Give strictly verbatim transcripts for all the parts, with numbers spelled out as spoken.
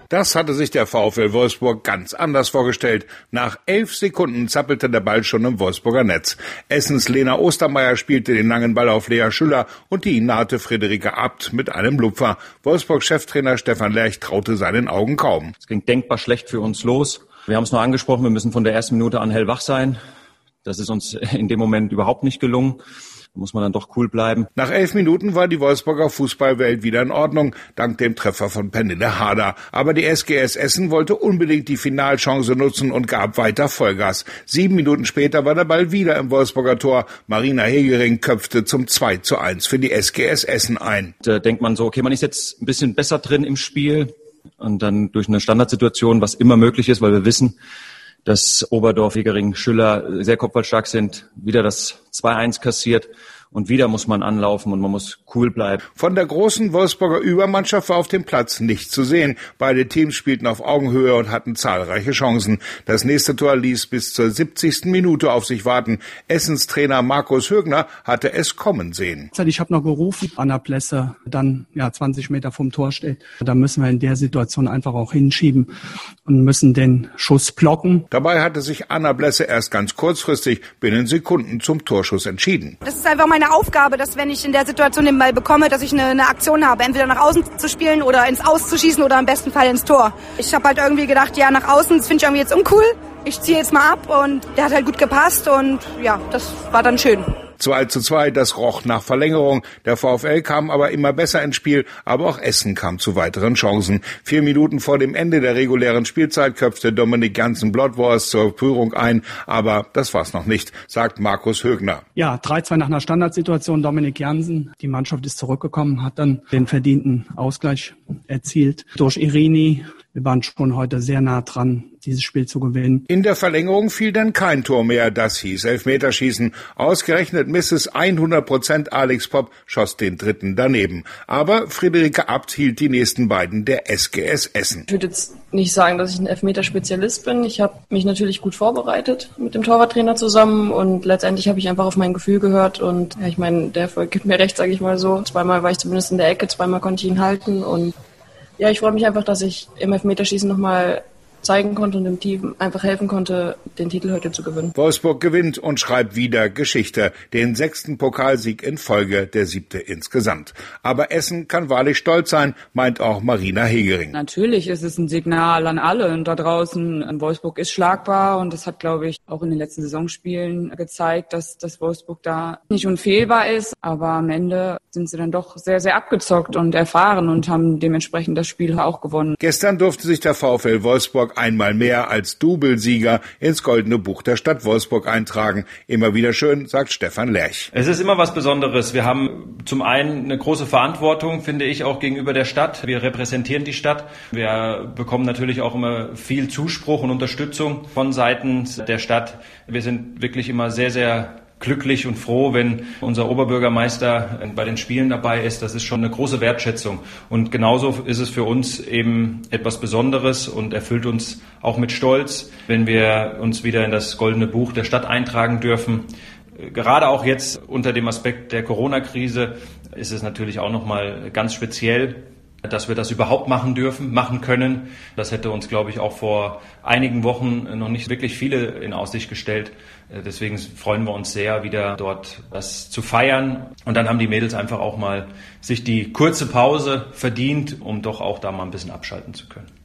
Das hatte sich der VfL Wolfsburg ganz anders vorgestellt. Nach elf Sekunden zappelte der Ball schon im Wolfsburger Netz. Essens Lena Ostermeier spielte den langen Ball auf Lea Schüller und die nahte Friederike Abt mit einem Lupfer. Wolfsburg-Cheftrainer Stefan Lerch traute seinen Augen kaum. Es ging denkbar schlecht für uns los. Wir haben es nur angesprochen, wir müssen von der ersten Minute an hellwach sein. Das ist uns in dem Moment überhaupt nicht gelungen. Da muss man dann doch cool bleiben. Nach elf Minuten war die Wolfsburger Fußballwelt wieder in Ordnung, dank dem Treffer von Pernille Harder. Aber die S G S Essen wollte unbedingt die Finalchance nutzen und gab weiter Vollgas. Sieben Minuten später war der Ball wieder im Wolfsburger Tor. Marina Hegering köpfte zum zwei zu eins für die S G S Essen ein. Da denkt man so, okay, man ist jetzt ein bisschen besser drin im Spiel. Und dann durch eine Standardsituation, was immer möglich ist, weil wir wissen, dass Oberdorf, Hegering, Schüller sehr kopfballstark sind, wieder das zwei eins kassiert. Und wieder muss man anlaufen und man muss cool bleiben. Von der großen Wolfsburger Übermannschaft war auf dem Platz nichts zu sehen. Beide Teams spielten auf Augenhöhe und hatten zahlreiche Chancen. Das nächste Tor ließ bis zur siebzigsten Minute auf sich warten. Essens Trainer Markus Högner hatte es kommen sehen. Ich habe noch gerufen, Anna Plesse dann ja zwanzig Meter vom Tor steht. Da müssen wir in der Situation einfach auch hinschieben und müssen den Schuss blocken. Dabei hatte sich Anna Plesse erst ganz kurzfristig binnen Sekunden zum Torschuss entschieden. Das ist einfach meine Aufgabe, dass wenn ich in der Situation den Ball bekomme, dass ich eine, eine Aktion habe, entweder nach außen zu spielen oder ins Aus zu schießen oder im besten Fall ins Tor. Ich habe halt irgendwie gedacht, ja, nach außen, das finde ich irgendwie jetzt uncool. Ich ziehe jetzt mal ab und der hat halt gut gepasst und ja, das war dann schön. zwei zu zwei, das roch nach Verlängerung. Der VfL kam aber immer besser ins Spiel, aber auch Essen kam zu weiteren Chancen. Vier Minuten vor dem Ende der regulären Spielzeit köpfte Dominik Jansen-Blotwurst zur Führung ein, aber das war's noch nicht, sagt Markus Högner. Ja, drei zwei nach einer Standardsituation, Dominik Jansen. Die Mannschaft ist zurückgekommen, hat dann den verdienten Ausgleich erzielt durch Irini. Wir waren schon heute sehr nah dran, dieses Spiel zu gewinnen. In der Verlängerung fiel dann kein Tor mehr. Das hieß Elfmeterschießen. Ausgerechnet Misses hundert Prozent Alex Popp schoss den dritten daneben. Aber Friederike Abt hielt die nächsten beiden der S G S Essen. Ich würde jetzt nicht sagen, dass ich ein Elfmeterspezialist bin. Ich habe mich natürlich gut vorbereitet mit dem Torwarttrainer zusammen und letztendlich habe ich einfach auf mein Gefühl gehört. Und ja, ich meine, der Erfolg gibt mir recht, sage ich mal so. Zweimal war ich zumindest in der Ecke, zweimal konnte ich ihn halten und ja, ich freue mich einfach, dass ich im Elfmeterschießen nochmal zeigen konnte und dem Team einfach helfen konnte, den Titel heute zu gewinnen. Wolfsburg gewinnt und schreibt wieder Geschichte. Den sechsten Pokalsieg in Folge, der siebte insgesamt. Aber Essen kann wahrlich stolz sein, meint auch Marina Hegering. Natürlich ist es ein Signal an alle und da draußen. Wolfsburg ist schlagbar und das hat, glaube ich, auch in den letzten Saisonspielen gezeigt, dass, dass Wolfsburg da nicht unfehlbar ist. Aber am Ende sind sie dann doch sehr, sehr abgezockt und erfahren und haben dementsprechend das Spiel auch gewonnen. Gestern durfte sich der VfL Wolfsburg einmal mehr als Doublesieger ins Goldene Buch der Stadt Wolfsburg eintragen. Immer wieder schön, sagt Stefan Lerch. Es ist immer was Besonderes. Wir haben zum einen eine große Verantwortung, finde ich, auch gegenüber der Stadt. Wir repräsentieren die Stadt. Wir bekommen natürlich auch immer viel Zuspruch und Unterstützung von Seiten der Stadt. Wir sind wirklich immer sehr, sehr glücklich und froh, wenn unser Oberbürgermeister bei den Spielen dabei ist. Das ist schon eine große Wertschätzung. Und genauso ist es für uns eben etwas Besonderes und erfüllt uns auch mit Stolz, wenn wir uns wieder in das Goldene Buch der Stadt eintragen dürfen. Gerade auch jetzt unter dem Aspekt der Corona-Krise ist es natürlich auch nochmal ganz speziell, dass wir das überhaupt machen dürfen, machen können. Das hätte uns, glaube ich, auch vor einigen Wochen noch nicht wirklich viele in Aussicht gestellt. Deswegen freuen wir uns sehr, wieder dort das zu feiern. Und dann haben die Mädels einfach auch mal sich die kurze Pause verdient, um doch auch da mal ein bisschen abschalten zu können.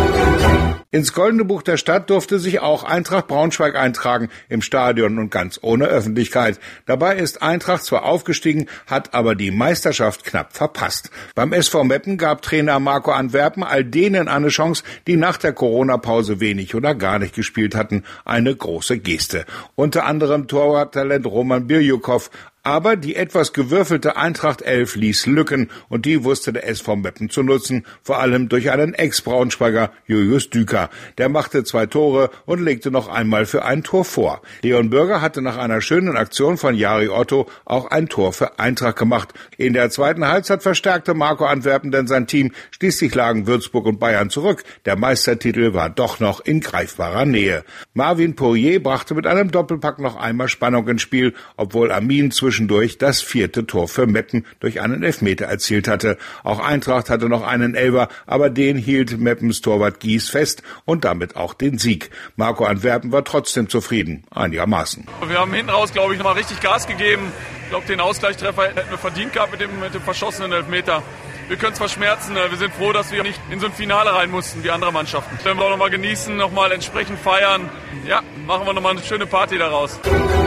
Ins Goldene Buch der Stadt durfte sich auch Eintracht Braunschweig eintragen, im Stadion und ganz ohne Öffentlichkeit. Dabei ist Eintracht zwar aufgestiegen, hat aber die Meisterschaft knapp verpasst. Beim S V Meppen gab Trainer Marco Antwerpen all denen eine Chance, die nach der Corona-Pause wenig oder gar nicht gespielt hatten. Eine große Geste. Unter anderem Torwarttalent Roman Birjukow. Aber die etwas gewürfelte Eintracht elf ließ Lücken und die wusste der S V Meppen zu nutzen, vor allem durch einen Ex-Braunschweiger, Julius Düker. Der machte zwei Tore und legte noch einmal für ein Tor vor. Leon Bürger hatte nach einer schönen Aktion von Jari Otto auch ein Tor für Eintracht gemacht. In der zweiten Halbzeit verstärkte Marco Antwerpen denn sein Team. Schließlich lagen Würzburg und Bayern zurück. Der Meistertitel war doch noch in greifbarer Nähe. Marvin Poirier brachte mit einem Doppelpack noch einmal Spannung ins Spiel, obwohl Amin zwischendurch das vierte Tor für Meppen durch einen Elfmeter erzielt hatte. Auch Eintracht hatte noch einen Elfer, aber den hielt Meppens Torwart Gies fest und damit auch den Sieg. Marco Antwerpen war trotzdem zufrieden, einigermaßen. Wir haben hinten raus, glaube ich, nochmal richtig Gas gegeben. Ich glaube, den Ausgleichstreffer hätten wir verdient gehabt mit dem, mit dem verschossenen Elfmeter. Wir können es verschmerzen. Wir sind froh, dass wir nicht in so ein Finale rein mussten wie andere Mannschaften. Können wir auch nochmal genießen, nochmal entsprechend feiern. Ja, machen wir nochmal eine schöne Party daraus.